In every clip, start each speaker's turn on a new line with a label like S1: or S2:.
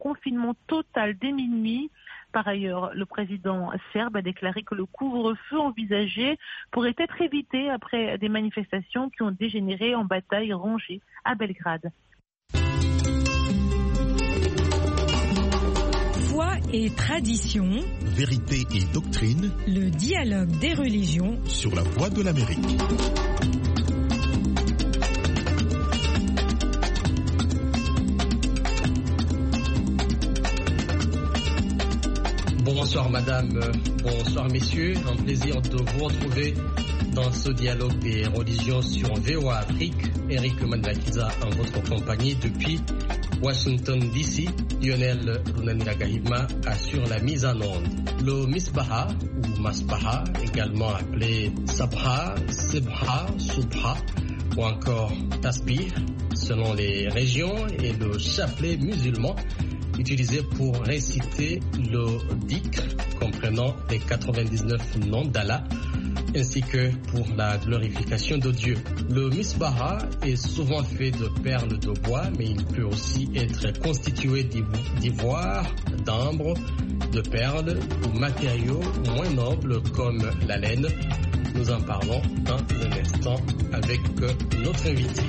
S1: confinement total dès minuit. Par ailleurs, le président serbe a déclaré que le couvre-feu envisagé pourrait être évité après des manifestations qui ont dégénéré en bataille rangée à Belgrade.
S2: Foi et tradition,
S3: vérité et doctrine,
S2: le dialogue des religions
S3: sur la Voix de l'Amérique.
S4: Bonsoir madame, bonsoir messieurs, un plaisir de vous retrouver dans ce dialogue des religions sur VOA Afrique. Eric Mandakiza en votre compagnie depuis Washington DC. Lionel Runaniragahima assure la mise en onde. Le Misbaha ou Masbaha, également appelé Sabha, Sibha, Subha ou encore Tasbih selon les régions, et le chapelet musulman utilisé pour réciter le dhikr comprenant les 99 noms d'Allah ainsi que pour la glorification de Dieu. Le misbaha est souvent fait de perles de bois, mais il peut aussi être constitué d'ivoire, d'ambre, de perles ou matériaux moins nobles comme la laine. Nous en parlons dans un instant avec notre invité.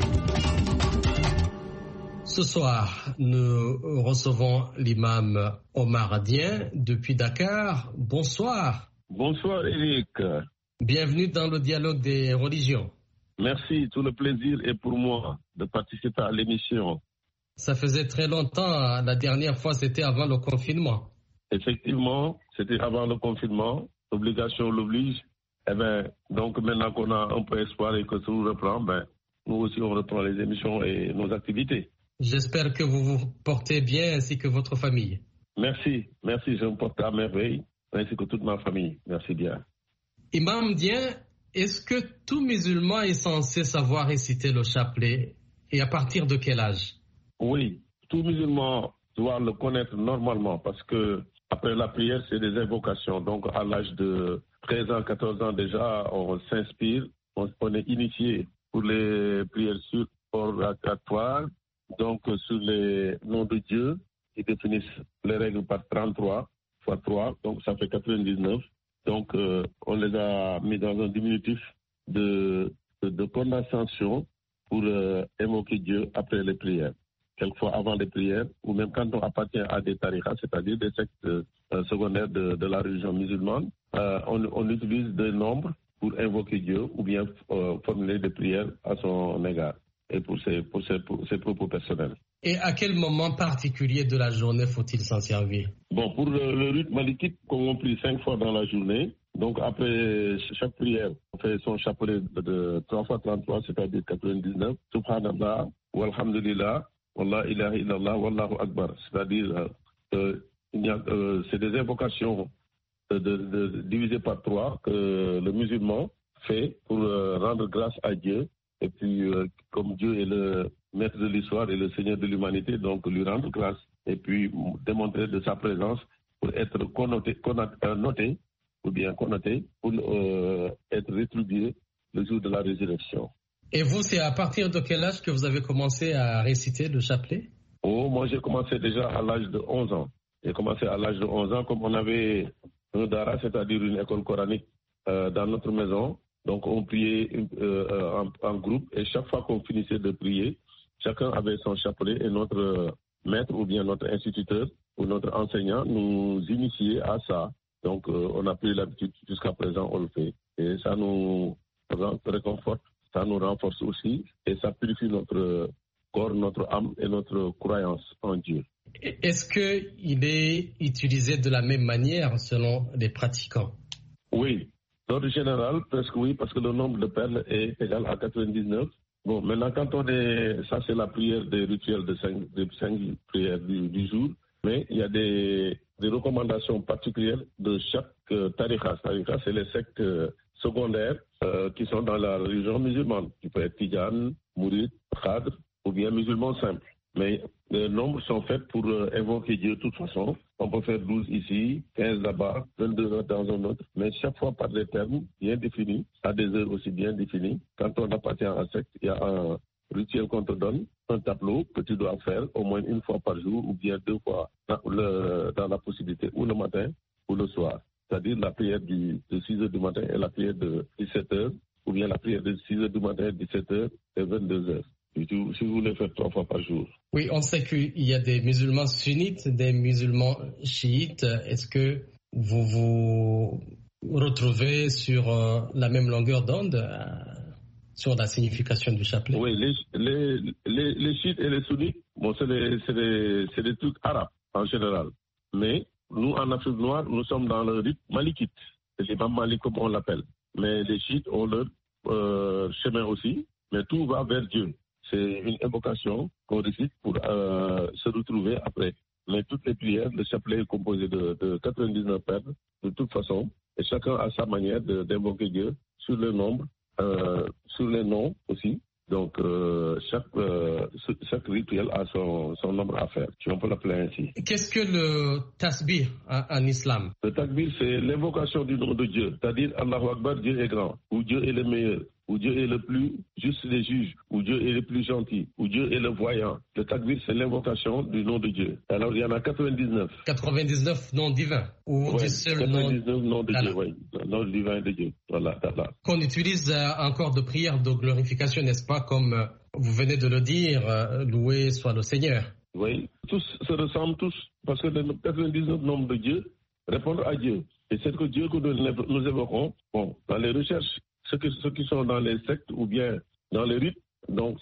S4: Ce soir, nous recevons l'imam Omar Dien depuis Dakar. Bonsoir.
S5: Bonsoir Eric.
S4: Bienvenue dans le dialogue des religions.
S5: Merci, tout le plaisir est pour moi de participer à l'émission.
S4: Ça faisait très longtemps, la dernière fois c'était avant le confinement.
S5: Effectivement, c'était avant le confinement, l'obligation l'oblige. Donc maintenant qu'on a un peu espoir et que tout reprend, nous aussi on reprend les émissions et nos activités.
S4: J'espère que vous vous portez bien ainsi que votre famille.
S5: Merci, je me porte à merveille, ainsi que toute ma famille. Merci bien.
S4: Imam Dien, est-ce que tout musulman est censé savoir réciter le chapelet et à partir de quel âge?
S5: Oui, tout musulman doit le connaître normalement parce que après la prière, c'est des invocations. Donc à l'âge de 13 ans, 14 ans déjà, on s'inspire, on est initié pour les prières oratoires. Donc, sur les noms de Dieu, qui définissent les règles par 33 x 3, donc ça fait 99. Donc, on les a mis dans un diminutif de condensation pour évoquer Dieu après les prières. Quelquefois avant les prières, ou même quand on appartient à des tariqas, c'est-à-dire des sectes secondaires de la religion musulmane, on utilise des nombres pour invoquer Dieu ou bien formuler des prières à son égard. Et pour ses propos personnels.
S4: Et à quel moment particulier de la journée faut-il s'en servir?
S5: Bon, pour le rite malikite, comme on prie 5 fois dans la journée, donc après chaque prière, on fait son chapelet de 3 fois 33, c'est-à-dire 99, Subhanallah, Walhamdulillah, Wallah ilaha illallah, Wallahu Akbar. C'est-à-dire, c'est des invocations divisées par 3 que le musulman fait pour rendre grâce à Dieu. Et puis, comme Dieu est le maître de l'histoire et le Seigneur de l'humanité, donc lui rendre grâce et puis démontrer de sa présence pour être connoté pour être rétribué le jour de la résurrection.
S4: Et vous, c'est à partir de quel âge que vous avez commencé à réciter le chapelet?
S5: Oh, moi, j'ai commencé déjà à l'âge de 11 ans. J'ai commencé à l'âge de 11 ans, comme on avait un dara, c'est-à-dire une école coranique dans notre maison. Donc, on priait en groupe et chaque fois qu'on finissait de prier, chacun avait son chapelet et notre maître ou bien notre instituteur ou notre enseignant nous initiait à ça. Donc, on a pris l'habitude, jusqu'à présent, on le fait. Et ça nous réconforte, ça nous renforce aussi et ça purifie notre corps, notre âme et notre croyance en Dieu.
S4: Est-ce qu'il est utilisé de la même manière selon les pratiquants?
S5: Oui. L'ordre général, presque oui, parce que le nombre de perles est égal à 99. Bon, maintenant, quand on est... Ça, c'est la prière des rituels de 5 prières du jour. Mais il y a des recommandations particulières de chaque tariqa. Tariqa, c'est les sectes secondaires qui sont dans la religion musulmane. Tu peux être Tidjane, Mourid, Khadr ou bien musulman simple. Mais les nombres sont faits pour invoquer Dieu de toute façon. On peut faire 12 ici, 15 là-bas, 22 dans un autre. Mais chaque fois par des termes bien définis, à des heures aussi bien définies. Quand on appartient à un secte, il y a rituel qu'on te donne, un tableau que tu dois faire au moins une fois par jour ou bien 2 fois dans la possibilité, ou le matin ou le soir. C'est-à-dire la prière de 6 heures du matin et la prière de 17 heures, ou bien la prière de 6 heures du matin, 17 heures et 22 heures. Si vous voulez faire 3 fois par jour.
S4: Oui, on sait qu'il y a des musulmans sunnites, des musulmans chiites. Est-ce que vous vous retrouvez sur la même longueur d'onde sur la signification du chapelet?
S5: Oui, les chiites et les sunnites, bon, c'est des trucs arabes en général. Mais nous, en Afrique noire, nous sommes dans le rite malikite. C'est l'imam Malik comme on l'appelle. Mais les chiites ont leur chemin aussi, mais tout va vers Dieu. C'est une invocation qu'on récite pour se retrouver après. Mais toutes les prières, le chapelet est composé de 99 perles, de toute façon, et chacun a sa manière d'invoquer Dieu sur le nombre, sur les noms aussi. Donc, chaque rituel a son nombre à faire, si on peut l'appeler ainsi.
S4: Qu'est-ce que le tasbih en islam?
S5: Le takbir, c'est l'invocation du nom de Dieu, c'est-à-dire Allahu Akbar, Dieu est grand, ou Dieu est le meilleur, ou Dieu est le plus juste des juges, ou Dieu est le plus gentil, ou Dieu est le voyant. Le takbir, c'est l'invocation du nom de Dieu. Alors, il y en a 99.
S4: 99 noms divins, ou
S5: ouais,
S4: du seul
S5: 99 noms de
S4: Allah.
S5: Dieu, oui. Le nom divin de Dieu. Voilà.
S4: Qu'on utilise encore de prière de glorification, n'est-ce pas, comme vous venez de le dire, loué soit le Seigneur.
S5: Oui, tous se ressemblent tous, parce que les 99 noms de Dieu répondent à Dieu. Et c'est que Dieu que nous évoquons, bon, dans les recherches, ceux qui sont dans les sectes ou bien dans les rites, donc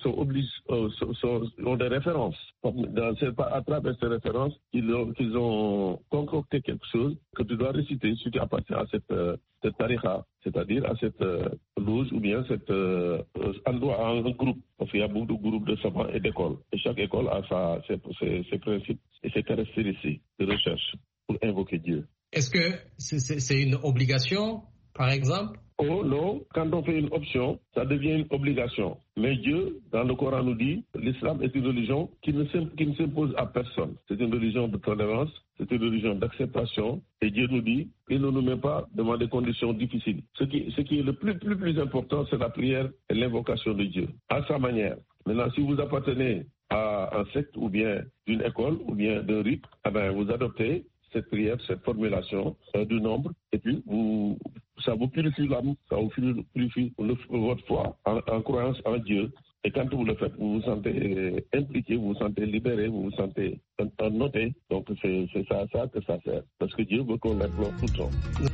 S5: ont des références. C'est pas à travers ces références qu'ils ont concocté quelque chose que tu dois réciter si tu appartiens à cette tariqa, c'est-à-dire à cette loge ou bien cet endroit, un groupe. Parce qu'il y a beaucoup de groupes de savants et d'écoles. Et chaque école a ses principes et ses caractéristiques de recherche pour invoquer Dieu.
S4: Est-ce que c'est une obligation, par exemple?
S5: Oh non, quand on fait une option, ça devient une obligation. Mais Dieu, dans le Coran, nous dit l'islam est une religion qui ne s'impose à personne. C'est une religion de tolérance, c'est une religion d'acceptation. Et Dieu nous dit il ne nous met pas devant des conditions difficiles. Ce qui est le plus important, c'est la prière et l'invocation de Dieu, à sa manière. Maintenant, si vous appartenez à un secte ou bien d'une école ou bien d'un rite, vous adoptez cette prière, cette formulation du nombre, et puis ça vous purifie l'âme, ça vous purifie votre foi en croyance en Dieu. Et quand vous le faites, vous vous sentez impliqué, vous vous sentez libéré, vous vous sentez noté. Donc c'est ça que ça sert. Parce que Dieu veut qu'on l'implore tout le temps.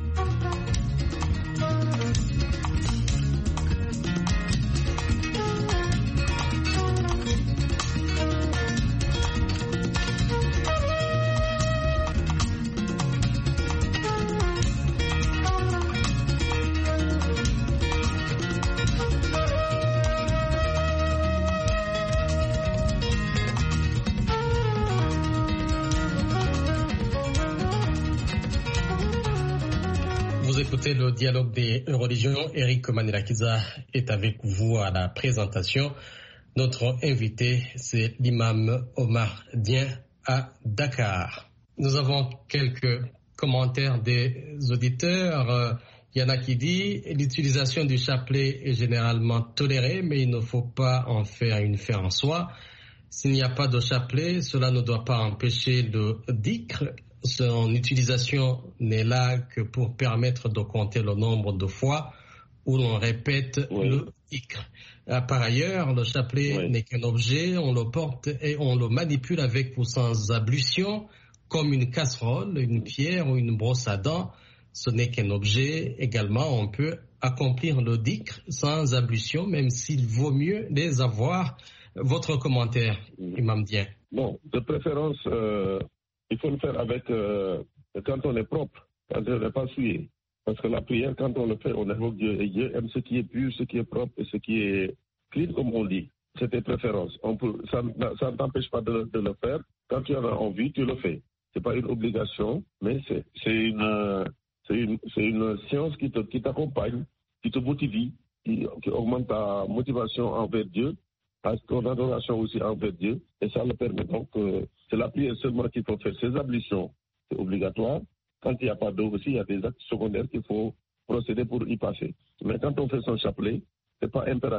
S4: Écoutez le dialogue des religions. Eric Manirakiza est avec vous à la présentation. Notre invité, c'est l'imam Omar Dien à Dakar. Nous avons quelques commentaires des auditeurs. Il y en a qui disent l'utilisation du chapelet est généralement tolérée, mais il ne faut pas en faire une fin en soi. S'il n'y a pas de chapelet, cela ne doit pas empêcher le dhikr. Son utilisation n'est là que pour permettre de compter le nombre de fois où l'on répète le dhikr. Par ailleurs, le chapelet n'est qu'un objet, on le porte et on le manipule avec ou sans ablution, comme une casserole, une pierre ou une brosse à dents. Ce n'est qu'un objet. Également, on peut accomplir le dhikr sans ablution, même s'il vaut mieux les avoir. Votre commentaire, Imam Dien?
S5: Bon, de préférence, il faut le faire avec quand on est propre, quand on n'est pas souillé. Parce que la prière, quand on le fait, on invoque Dieu. Et Dieu aime ce qui est pur, ce qui est propre et ce qui est clean, comme on dit. C'est tes préférences. Ça ne t'empêche pas de le faire. Quand tu en as envie, tu le fais. Ce n'est pas une obligation, mais c'est une science qui t'accompagne, qui te motive, qui augmente ta motivation envers Dieu, ton adoration aussi envers Dieu. Et ça le permet donc, c'est la prière seulement qu'il faut faire. Ces ablutions, c'est obligatoire. Quand il n'y a pas d'eau aussi, il y a des actes secondaires qu'il faut procéder pour y passer. Mais quand on fait son chapelet, ce n'est pas impératif.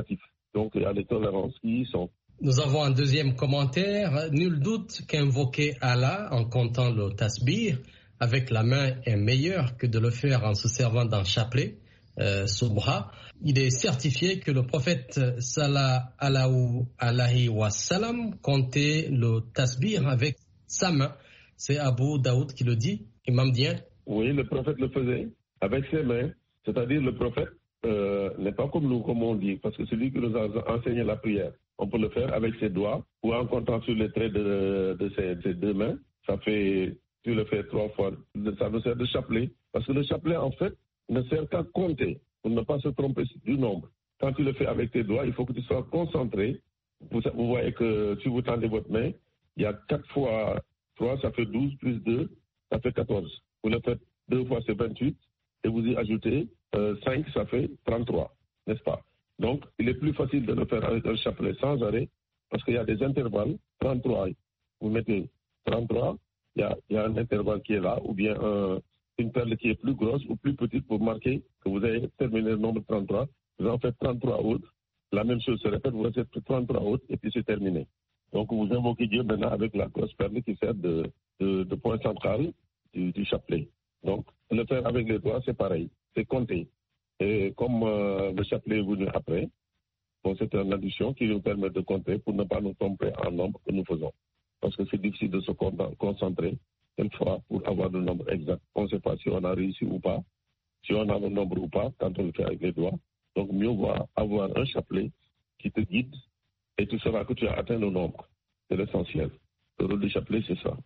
S5: Donc il y a des tolérances qui y sont.
S4: Nous avons un deuxième commentaire. Nul doute qu'invoquer Allah en comptant le tasbih avec la main est meilleur que de le faire en se servant d'un chapelet, subha. Il est certifié que le prophète sallallahu alayhi wa sallam comptait le tasbih avec sa main. C'est Abu Daoud qui le dit, Imam Dien.
S5: Oui, le prophète le faisait avec ses mains. C'est-à-dire le prophète n'est pas comme nous, comme on dit, parce que celui qui nous a enseigné la prière, on peut le faire avec ses doigts ou en comptant sur les traits de ses deux mains. Ça fait, tu le fais 3 fois, ça nous sert de chapelet. Parce que le chapelet, en fait, ne sert qu'à compter, pour ne pas se tromper du nombre. Quand tu le fais avec tes doigts, il faut que tu sois concentré. Vous voyez que si vous tendez votre main, il y a 4 fois 3, ça fait 12, plus 2, ça fait 14. Vous le faites 2 fois, c'est 28, et vous y ajoutez 5, ça fait 33, n'est-ce pas? Donc, il est plus facile de le faire avec un chapelet sans arrêt, parce qu'il y a des intervalles, 33, vous mettez 33, il y a un intervalle qui est là, ou bien une perle qui est plus grosse ou plus petite pour marquer que vous avez terminé le nombre 33. Vous en faites 33 autres, la même chose se répète, vous faites 33 autres, et puis c'est terminé. Donc, vous invoquez Dieu maintenant avec la grosse perle qui sert de point central du chapelet. Donc, le faire avec les doigts, c'est pareil, c'est compter. Et comme le chapelet est venu après, bon, c'est une addition qui nous permet de compter pour ne pas nous tromper en nombre que nous faisons. Parce que c'est difficile de se concentrer une fois pour avoir le nombre exact. On ne sait pas si on a réussi ou pas, si on a le nombre ou pas quand on le fait avec les doigts. Donc, mieux vaut avoir un chapelet qui te guide et tu sauras que tu as atteint le nombre. C'est l'essentiel. Le rôle du chapelet, c'est ça.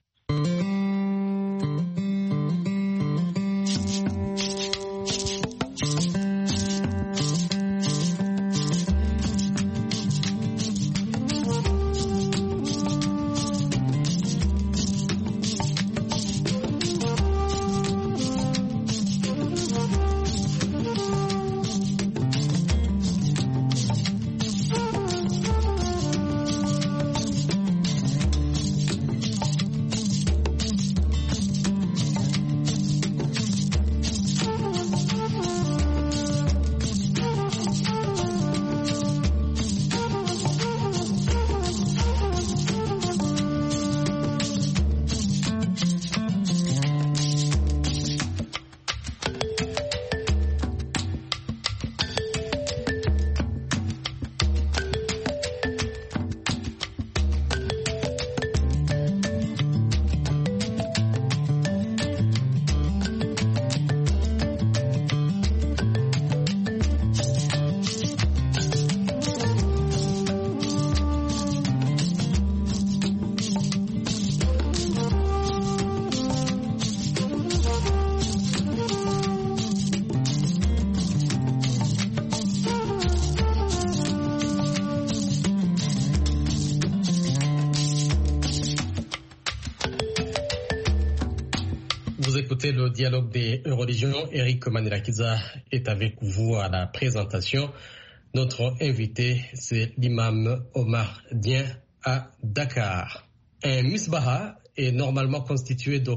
S4: Vous écoutez le dialogue des religions. Eric Manirakiza est avec vous à la présentation. Notre invité, c'est l'imam Omar Dien à Dakar. Un misbaha est normalement constitué de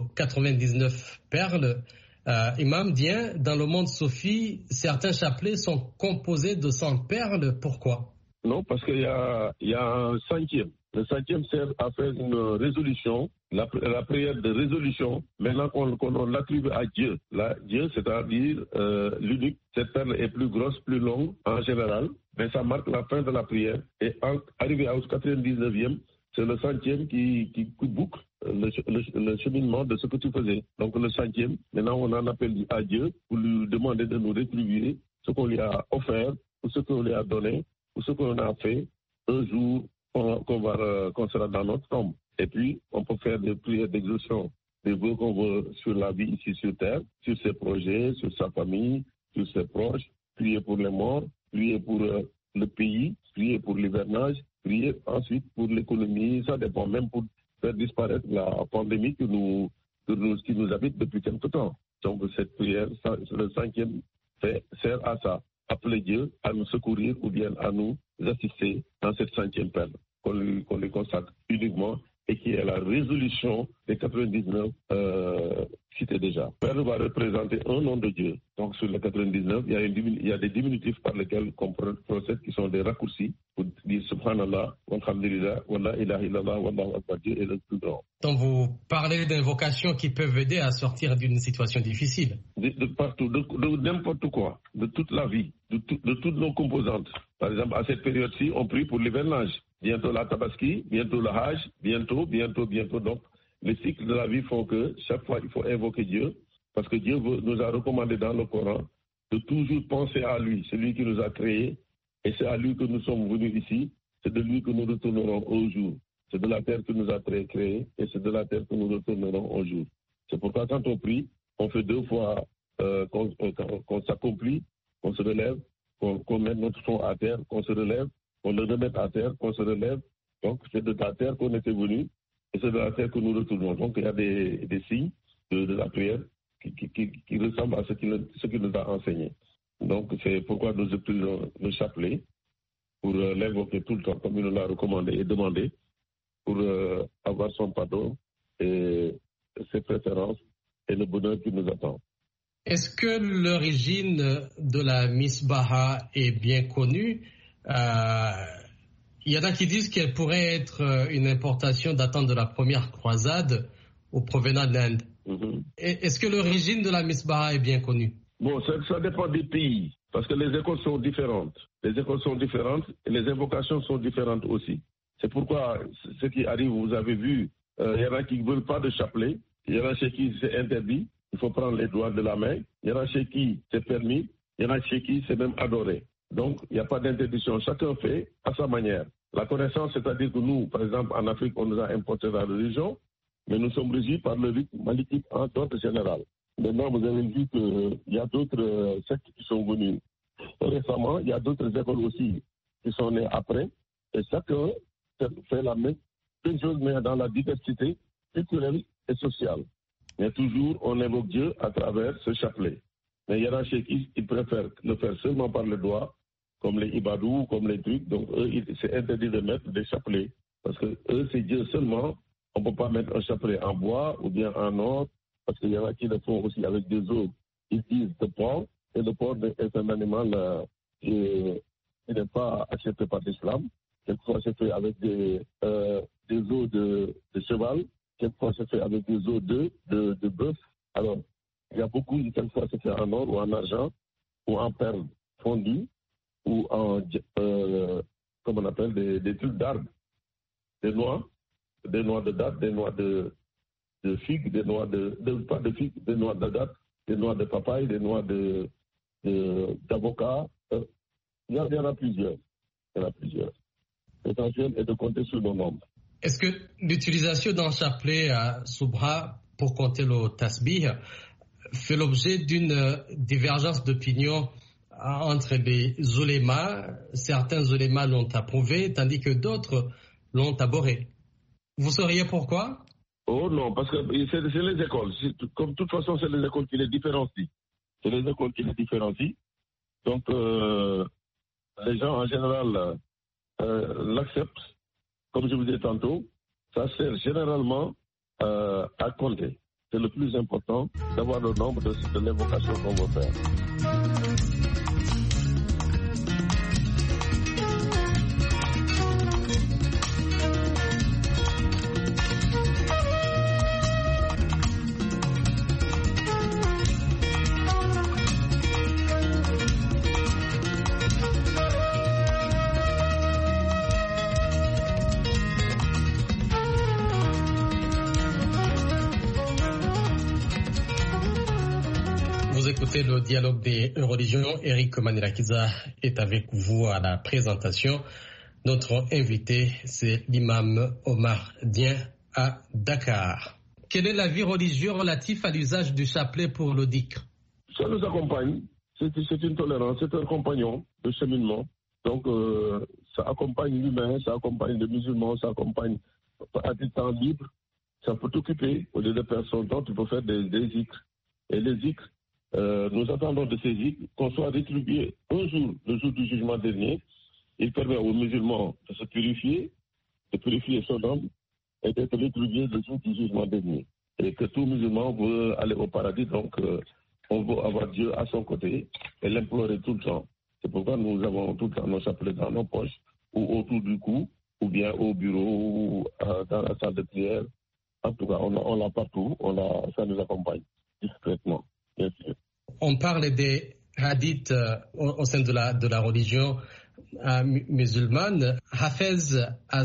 S4: 99 perles. Imam Dien, dans le monde soufi, certains chapelets sont composés de 100 perles. Pourquoi?
S5: Non, parce qu'il y a un cinquième. Le cinquième sert à faire une résolution, la prière de résolution. Maintenant qu'on l'attribue à Dieu. Là, Dieu, c'est-à-dire l'unique. Cette perle est plus grosse, plus longue en général, mais ça marque la fin de la prière. Et arrivé au 99e, c'est le centième qui boucle le cheminement de ce que tu faisais. Donc le centième, maintenant on en appelle à Dieu pour lui demander de nous rétribuer ce qu'on lui a offert, ou ce qu'on lui a donné, ou ce qu'on a fait un jour qu'on sera dans notre tombe. Et puis, on peut faire des prières d'exaucement, des vœux qu'on veut sur la vie ici sur terre, sur ses projets, sur sa famille, sur ses proches, prier pour les morts, prier pour le pays, prier pour l'hivernage, prier ensuite pour l'économie, ça dépend, même pour faire disparaître la pandémie qui nous habite depuis quelque temps. Donc cette prière, le cinquième, sert à ça, appeler Dieu à nous secourir ou bien à nous assister dans cette cinquième perle, qu'on lui consacre uniquement et qui est la résolution des 99 cités déjà. Père va représenter un nom de Dieu. Donc sur les 99, il y a des diminutifs par lesquels on procède qui sont des raccourcis pour dire Subhanallah, Walhamdulillah, Wallah ilaha illallah, Wallahu akbar, Dieu est le plus grand.
S4: Donc vous parlez d'invocations qui peuvent aider à sortir d'une situation difficile.
S5: De partout, de n'importe quoi, de toute la vie, de toutes nos composantes. Par exemple, à cette période-ci, on prie pour l'hivernage. Bientôt la Tabaski, bientôt le Hajj, bientôt. Donc, les cycles de la vie font que chaque fois, il faut invoquer Dieu, parce que Dieu nous a recommandé dans le Coran de toujours penser à lui, c'est lui qui nous a créés, et c'est à lui que nous sommes venus ici, c'est de lui que nous retournerons au jour. C'est de la terre que nous a créés, et c'est de la terre que nous retournerons au jour. C'est pourquoi quand on prie, on fait 2 fois qu'on s'accomplit, qu'on se relève, qu'on mette notre front à terre, qu'on se relève, qu'on le remette à terre, qu'on se relève. Donc c'est de la terre qu'on était venu et c'est de la terre que nous retournons. Donc il y a des signes de la prière qui ressemblent à ce qu'il nous a enseigné. Donc c'est pourquoi nous utilisons le chapelet pour l'invoquer tout le temps comme il nous l'a recommandé et demandé pour avoir son pardon et ses préférences et le bonheur qui nous attend.
S4: Est-ce que l'origine de la Misbaha est bien connue? Il y en a qui disent qu'elle pourrait être une importation datant de la première croisade ou provenant d'Inde. Est-ce que l'origine de la Misbaha est bien connue?
S5: Bon, ça dépend des pays, parce que les écoles sont différentes. Les écoles sont différentes et les invocations sont différentes aussi. C'est pourquoi ce qui arrive, vous avez vu, il y en a qui ne veulent pas de chapelet, il y en a chez qui c'est interdit. Il faut prendre les doigts de la main. Il y en a chez qui c'est permis. Il y en a chez qui c'est même adoré. Donc, il n'y a pas d'interdiction. Chacun fait à sa manière. La connaissance, c'est-à-dire que nous, par exemple, en Afrique, on nous a importé la religion, mais nous sommes régis par le rite malikite en ordre général. Maintenant, vous avez vu qu'il y a d'autres sectes qui sont venus récemment. Il y a d'autres écoles aussi qui sont nées après. Et chacun fait la même chose, mais dans la diversité culturelle et sociale. Mais toujours, on évoque Dieu à travers ce chapelet. Mais il y en a chez qui ils préfèrent le faire seulement par le doigt, comme les ibadous, comme les trucs. Donc, eux, c'est interdit de mettre des chapelets. Parce que eux, c'est Dieu seulement. On ne peut pas mettre un chapelet en bois ou bien en or, parce qu'il y en a qui le font aussi avec des os. Ils disent le porc, et le porc est un animal qui n'est pas accepté par l'islam. Quelquefois, c'est fait avec des os de cheval. Quelquefois, c'est fait avec des os de bœuf. Alors, il y a beaucoup, quelquefois, c'est fait en or ou en argent, ou en perles fondues, ou en, comme on appelle, des trucs d'arbres, des noix de date, des noix de figues, des noix pas de figues, des noix de date, des noix de papaye, des noix d'avocat. Il y en a plusieurs. L'essentiel est de compter sur nos nombres.
S4: Est-ce que l'utilisation d'un chapelet à Subha pour compter le tasbih fait l'objet d'une divergence d'opinion entre les oulémas? Certains oulémas l'ont approuvé, tandis que d'autres l'ont abhorré. Vous sauriez pourquoi?
S5: Oh non, parce que c'est les écoles. Comme de toute façon, c'est les écoles qui les différencient. Donc, les gens en général l'acceptent. Comme je vous disais tantôt, ça sert généralement à compter. C'est le plus important d'avoir le nombre de l'invocation qu'on va faire.
S4: Vous écoutez le dialogue des religions. Eric Manirakiza est avec vous à la présentation. Notre invité, c'est l'imam Omar Dien à Dakar. Quel est l'avis religieux relatif à l'usage du chapelet pour le dhikr?
S5: Ça nous accompagne. C'est une tolérance, c'est un compagnon de cheminement. Donc, ça accompagne l'humain, ça accompagne le musulman, ça accompagne à du temps libre. Ça peut t'occuper. Au lieu de perdre son temps, tu peux faire des dhikrs. Et les dhikrs, nous attendons de ces dhikrs qu'on soit rétribué un jour, le jour du jugement dernier. Il permet aux musulmans de se purifier, de purifier son âme et d'être rétribué le jour du jugement dernier. Et que tout musulman veut aller au paradis, donc on veut avoir Dieu à son côté et l'implorer tout le temps. C'est pourquoi nous avons tout le temps nos chapelets dans nos poches, ou autour du cou, ou bien au bureau, ou dans la salle de prière. En tout cas, on l'a partout, ça nous accompagne discrètement, bien sûr.
S4: On parle des hadiths au sein de la religion musulmane. Hafez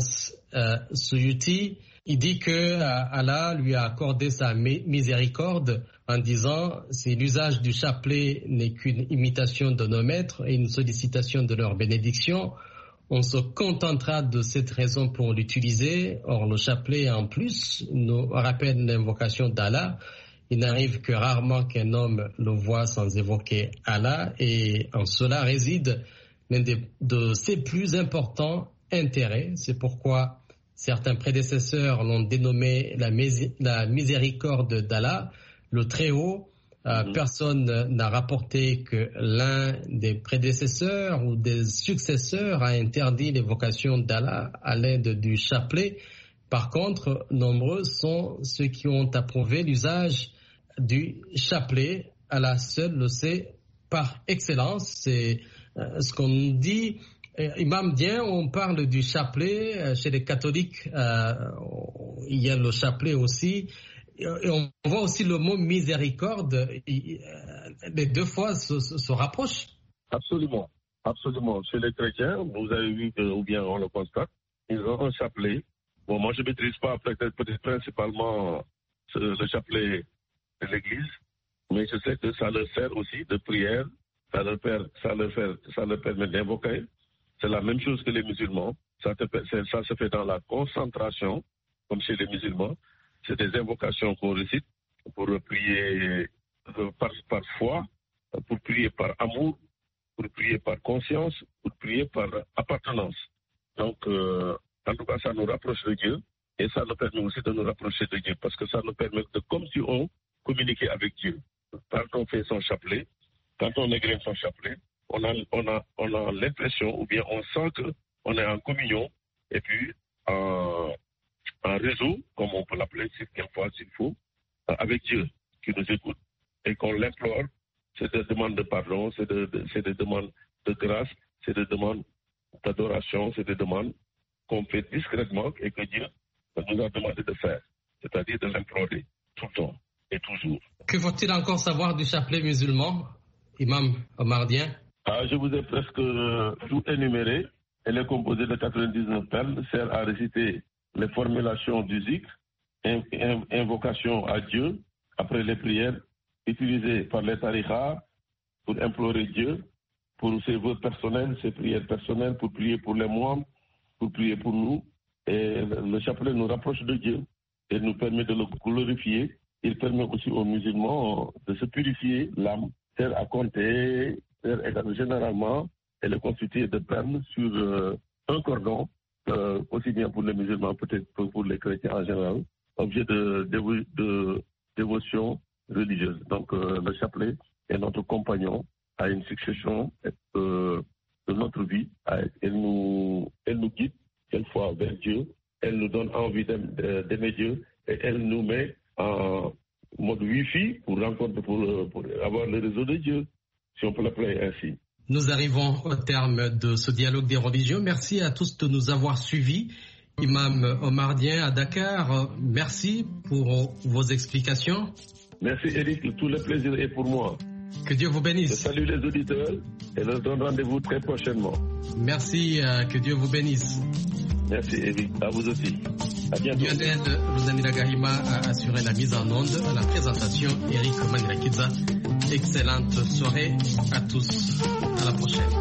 S4: as-Suyuti, il dit que Allah lui a accordé sa miséricorde en disant « Si l'usage du chapelet n'est qu'une imitation de nos maîtres et une sollicitation de leur bénédiction, on se contentera de cette raison pour l'utiliser. Or, le chapelet, en plus, nous rappelle l'invocation d'Allah. Il n'arrive que rarement qu'un homme le voit sans évoquer Allah, et en cela réside l'un de ses plus importants intérêts. C'est pourquoi certains prédécesseurs l'ont dénommé la miséricorde d'Allah, le Très-Haut. Personne n'a rapporté que l'un des prédécesseurs ou des successeurs a interdit l'évocation d'Allah à l'aide du chapelet. Par contre, nombreux sont ceux qui ont approuvé l'usage du chapelet. Allah seul le sait par excellence. C'est ce qu'on dit. Imam Dien, on parle du chapelet. Chez les catholiques, il y a le chapelet aussi. Et on voit aussi le mot miséricorde. Les deux fois se rapprochent.
S5: Absolument. Absolument. Chez les chrétiens, vous avez vu, ou bien on le constate, ils ont un chapelet. Bon, moi, je ne maîtrise pas peut-être principalement le chapelet de l'Église, mais je sais que ça leur sert aussi de prière, ça leur permet d'invoquer. C'est la même chose que les musulmans. Ça se fait dans la concentration, comme chez les musulmans. C'est des invocations qu'on récite pour prier par foi, pour prier par amour, pour prier par conscience, pour prier par appartenance. Donc, en tout cas, ça nous rapproche de Dieu et ça nous permet aussi de nous rapprocher de Dieu parce que ça nous permet de, comme si on communiquait avec Dieu. Quand on fait son chapelet, quand on égrène son chapelet, on a l'impression ou bien on sent qu'on est en communion et puis en réseau, comme on peut l'appeler quelquefois s'il faut, avec Dieu qui nous écoute et qu'on l'implore. C'est des demandes de pardon, c'est des demandes de grâce, c'est des demandes d'adoration, c'est des demandes qu'on fait discrètement et que Dieu nous a demandé de faire, c'est-à-dire de l'implorer tout le temps et toujours.
S4: Que faut-il encore savoir du chapelet musulman, Imam Omar Dien?
S5: Je vous ai presque tout énuméré. Elle est composée de 99 perles, sert à réciter les formulations du zikr, invocation à Dieu, après les prières, utilisées par les tariqas pour implorer Dieu, pour ses vœux personnels, ses prières personnelles, pour prier pour les moines, pour prier pour nous. Et le chapelet nous rapproche de Dieu et nous permet de le glorifier. Il permet aussi aux musulmans de se purifier l'âme, sert à compter, généralement, elle est constituée de perles sur un cordon, aussi bien pour les musulmans, peut-être pour les chrétiens en général, objet de dévotion religieuse. Donc le chapelet est notre compagnon à une succession de notre vie. Elle nous guide quelquefois vers Dieu, elle nous donne envie d'aimer Dieu et elle nous met en mode Wi-Fi pour avoir le réseau de Dieu, si on peut l'appeler ainsi.
S4: Nous arrivons au terme de ce dialogue des religions. Merci à tous de nous avoir suivis. Imam Omar Dien à Dakar, merci pour vos explications.
S5: Merci Eric, tout le plaisir est pour moi.
S4: Que Dieu vous bénisse.
S5: Je salue les auditeurs et leur donne rendez-vous très prochainement.
S4: Merci, que Dieu vous bénisse.
S5: Merci Eric, à vous aussi. À bientôt.
S4: Lionel Rosanila Gahima a assuré la mise en onde, la présentation, Eric Manirakiza. Excellente soirée à tous. À la prochaine.